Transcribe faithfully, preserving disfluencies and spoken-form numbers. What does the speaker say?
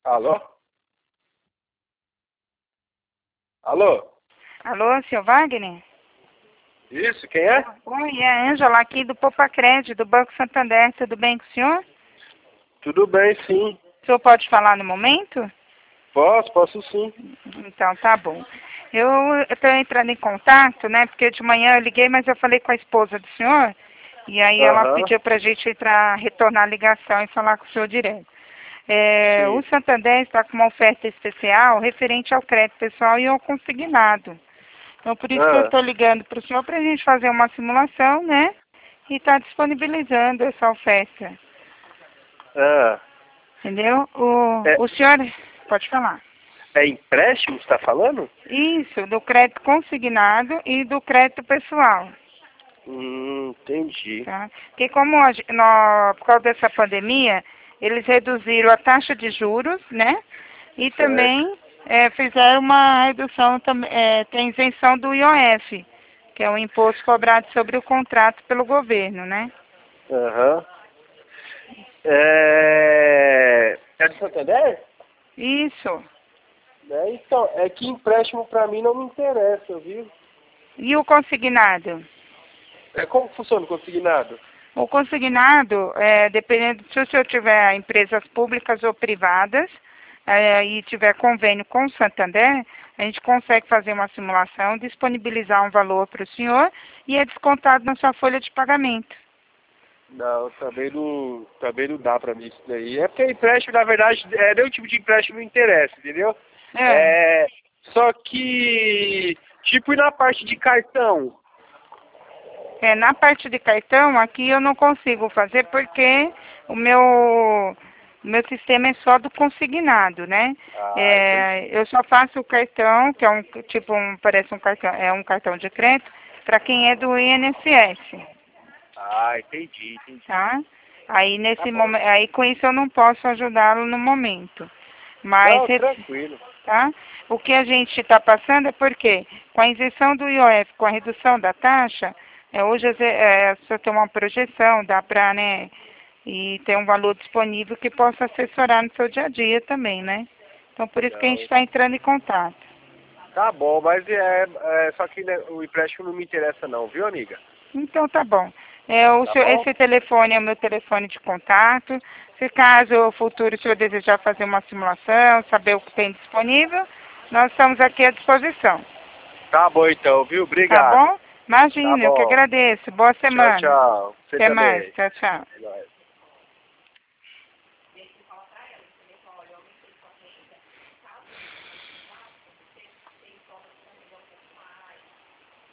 Alô? Alô? Alô, seu Wagner? Isso, quem é? Oi, é a Ângela aqui do Poupa Crédito, do Banco Santander. Tudo bem com o senhor? Tudo bem, sim. O senhor pode falar no momento? Posso, posso sim. Então, tá bom. Eu estou entrando em contato, né? Porque de manhã eu liguei, mas eu falei com a esposa do senhor. E aí ela Aham, pediu para a gente entrar, retornar a ligação e falar com o senhor direto. É, o sim. Santander está com uma oferta especial referente ao crédito pessoal e ao consignado. Então, por isso que eu Ah, estou ligando para o senhor para a gente fazer uma simulação, né? E está disponibilizando essa oferta. ah. Entendeu? O, É, o senhor pode falar. é empréstimo, você tá falando? Isso, do crédito consignado e do crédito pessoal. Hum, entendi. Tá? Porque como a, gen- nó- por causa dessa pandemia, eles reduziram a taxa de juros, né? E Certo. também eh, fizeram uma redução, tam- eh, tem isenção do I O F, que é o imposto cobrado sobre o contrato pelo governo, né? Aham. É... é de Santander? Isso. É, então, é que empréstimo pra mim não me interessa, viu? E o consignado? É como que funciona o consignado? O consignado, é, dependendo se o senhor tiver empresas públicas ou privadas é, e tiver convênio com o Santander, a gente consegue fazer uma simulação, disponibilizar um valor para o senhor e é descontado na sua folha de pagamento. Não, também não, também não dá pra mim isso daí. É porque empréstimo, na verdade, é, nenhum tipo de empréstimo me interessa, entendeu? É, É, só que, tipo, e na parte de cartão? é, na parte de cartão, aqui eu não consigo fazer porque o meu, o meu sistema é só do consignado, né? Ah, É, entendi. eu só faço o cartão, que é um tipo um, parece um cartão, é um cartão de crédito, para quem é do I N S S, Ah, entendi, entendi. tá? Aí Tá nesse bom. momento, aí com isso eu não posso ajudá-lo no momento. Mas Não, esse- tranquilo. tá? O que a gente está passando é porque, com a isenção do I O F, com a redução da taxa, é, hoje é, só tem uma projeção, dá para, né, e ter um valor disponível que possa assessorar no seu dia a dia também, né? Então, por isso que a gente Não. está entrando em contato. Tá bom, mas é, é só que né, o empréstimo não me interessa não, viu, amiga? Então, tá bom. É, o Tá seu, bom? esse telefone é o meu telefone de contato. Se caso no futuro o senhor desejar fazer uma simulação, saber o que tem disponível, nós estamos aqui à disposição. Tá bom então, viu? Tá Obrigado. bom? Tá Imagina, eu que bom. agradeço. Boa Tchau, semana. tchau. Você Até mais. também. Tchau, tchau. É nóis.